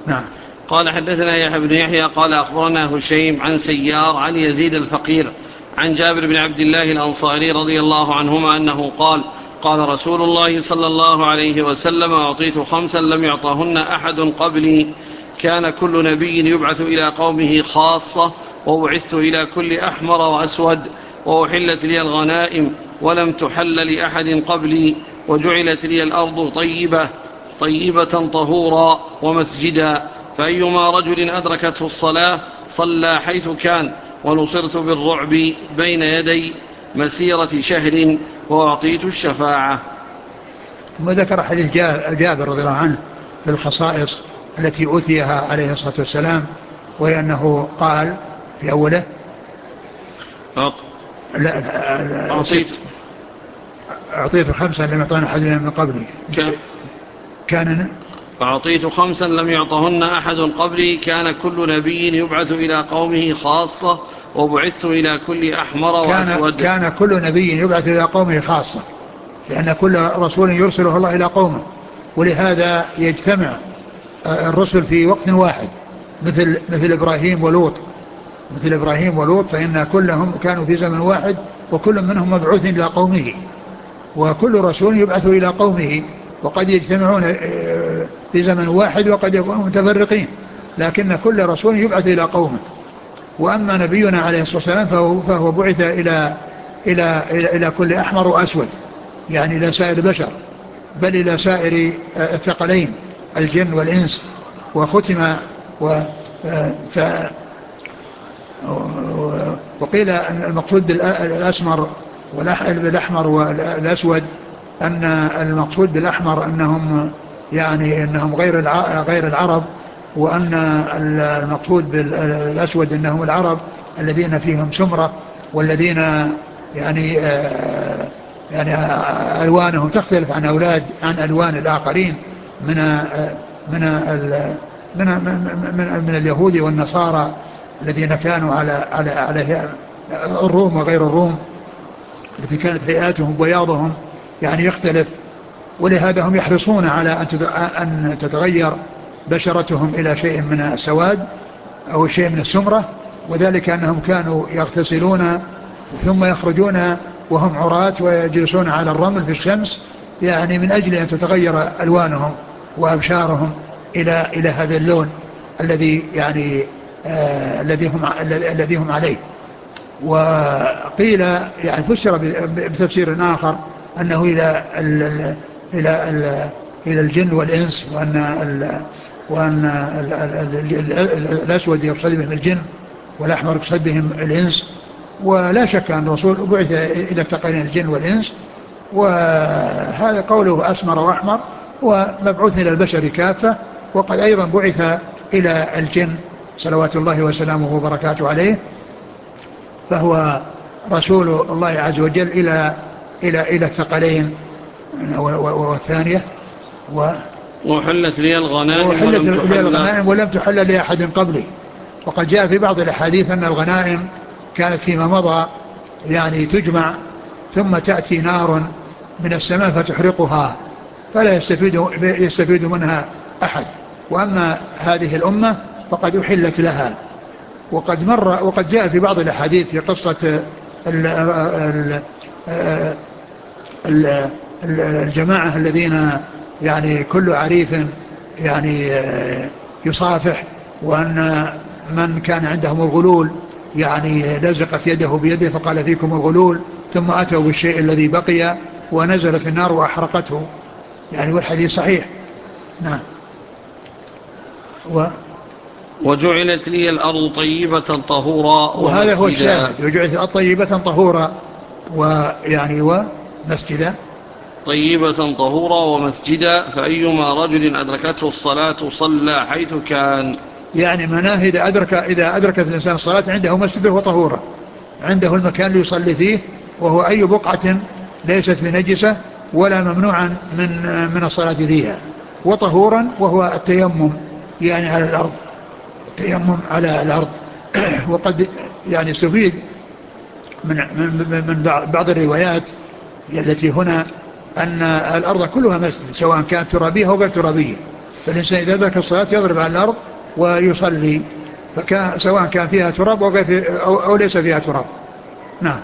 نعم. قال حدثنا يحيى بن يحيى قال أخبرنا هشيم عن سيار عن يزيد الفقير عن جابر بن عبد الله الأنصاري رضي الله عنهما أنه قال قال رسول الله صلى الله عليه وسلم أعطيت 5 لم يعطهن أحد قبلي كان كل نبي يبعث إلى قومه خاصة وبعثت إلى كل أحمر وأسود وأحلت لي الغنائم ولم تحل لأحد قبلي وجعلت لي الأرض طيبة طهورا ومسجدا فأيما رجل أدركته الصلاة صلى حيث كان ونصرت بالرعب بين يدي مسيرة شهر وأعطيت الشفاعة. ثم ذكر حديث جابر رضي الله عنه في الخصائص التي أوتيها عليه الصلاة والسلام، وهي أنه قال في أوله أعطيت 5 لم يعطهن أحد من قبلي أعطيت 5 لم يعطهن أحد قبلي كان كل نبي يبعث إلى قومه خاصة وبعثت إلى كل أحمر وأسود. كان كل نبي يبعث إلى قومه خاصة، لأن كل رسول يرسله الله إلى قومه، ولهذا يجتمع الرسل في وقت واحد مثل إبراهيم ولوط فإن كلهم كانوا في زمن واحد وكل منهم مبعوث إلى قومه، وكل رسول يبعث إلى قومه، وقد يجتمعون في زمن واحد وقد يكونوا متفرقين، لكن كل رسول يبعث إلى قومه. وأما نبينا عليه الصلاة والسلام فهو بعث إلى كل أحمر وأسود، يعني إلى سائر البشر، بل إلى سائر الثقلين الجن والإنس. وختم وقيل أن المقصود بالأسمر بالأحمر والأسود أن المقصود بالأحمر أنهم غير العرب، وأن المقصود بالأسود أنهم العرب الذين فيهم سمرة، والذين يعني ألوانهم تختلف عن ألوان الآخرين من اليهود والنصارى الذين كانوا على الروم وغير الروم، التي كانت هيئاتهم بياضهم يعني يختلف، ولهذا هم يحرصون على أن تتغير بشرتهم إلى شيء من السواد أو شيء من السمرة، وذلك أنهم كانوا يغتسلون ثم يخرجون وهم عراة ويجلسون على الرمل في الشمس، يعني من أجل أن تتغير ألوانهم وأبشارهم إلى هذا اللون الذي يعني الذي هم عليه. وقيل يعني فسر بتفسير آخر أنه إلى الجن والإنس، وأن الأسود يقصد بهم الجن والأحمر يقصد بهم الإنس. ولا شك أن الرسول بعث إلى الثقلين الجن والإنس، وهذا قوله أسمر وأحمر ومبعوث إلى البشر كافة، وقد أيضا بعث إلى الجن صلوات الله وسلامه وبركاته عليه، فهو رسول الله عز وجل إلى الثقلين. والثانية وحلت لي الغنائم ولم تحل لأحد قبلي. وقد جاء في بعض الأحاديث أن الغنائم كانت فيما مضى يعني تجمع ثم تأتي نار من السماء فتحرقها فلا يستفيد منها أحد، وأما هذه الأمة فقد أحلت لها. وقد جاء في بعض الأحاديث في قصة الجماعة الذين يعني كل عريف يعني يصافح، وأن من كان عندهم الغلول يعني لزقت يده بيده فقال فيكم الغلول، ثم أتوا بالشيء الذي بقي ونزلت النار وأحرقته، يعني والحديث صحيح. نعم. وجعلت لي الأرض طيبة طهورا وهذا هو الشاهد، وجعلت الأرض طيبة طهورا ويعني ومسجدا طيبة طهورا ومسجدا فأيما رجل أدركته الصلاة صلى حيث كان. يعني مناه إذا أدركت الإنسان الصلاة عنده مسجده وطهورا، عنده المكان اللي يصلي فيه، وهو أي بقعة ليست بنجسة ولا ممنوعا من الصلاة فيها، وطهورا وهو التيمم يعني على الأرض، التيمم على الأرض. وقد يعني استفيد من بعض الروايات التي هنا أن الأرض كلها مسجد سواء كانت ترابية أو غير ترابية، فالإنسان إذا ذكر الصلاة يضرب على الأرض ويصلي، فكان سواء كان فيها تراب أو ليس فيها تراب. نعم.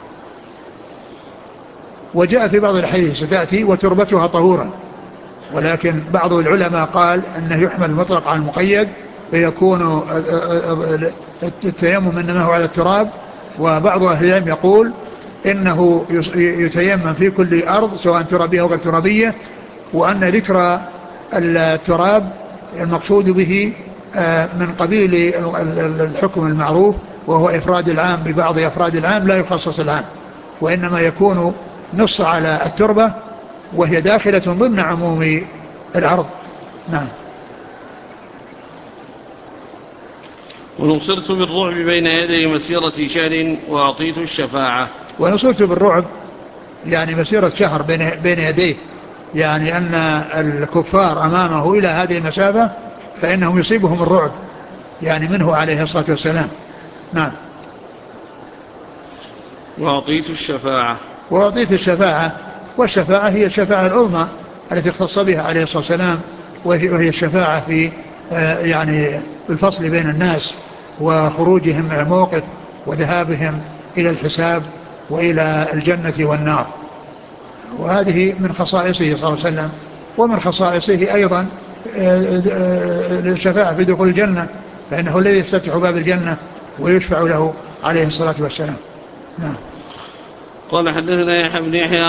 وجاء في بعض الحديث ستأتي وتربتها طهورا، ولكن بعض العلماء قال أنه يحمل المطلق على المقيد، فيكون التيمم إنما هو على التراب. وبعض أهل العلم يقول إنه يتيمم في كل أرض سواء ترابية أو غير ترابية، وأن ذكر التراب المقصود به من قبيل الحكم المعروف، وهو إفراد العام ببعض أفراد العام لا يخصص العام، وإنما يكون نص على التربة وهي داخلة ضمن عموم الأرض. نعم. ونصرت بالرعب بين يدي مسيرة شهر وأعطيت الشفاعة. ونصرت بالرعب يعني مسيرة شهر بين يديه، يعني أن الكفار أمامه إلى هذه المسافة فإنهم يصيبهم الرعب يعني منه عليه الصلاة والسلام. نعم. وأعطيت الشفاعة. وأعطيت الشفاعة، والشفاعة هي الشفاعة العظمى التي اختص بها عليه الصلاة والسلام، وهي الشفاعة في يعني الفصل بين الناس وخروجهم من الموقف وذهابهم إلى الحساب وإلى الجنة والنار. وهذه من خصائصه صلى الله عليه وسلم، ومن خصائصه أيضا الشفاعة في دخول الجنة، فإنه الذي يفتتح باب الجنة ويشفع له عليه الصلاة والسلام. نعم. قال حدثنا يحيى بن يحيى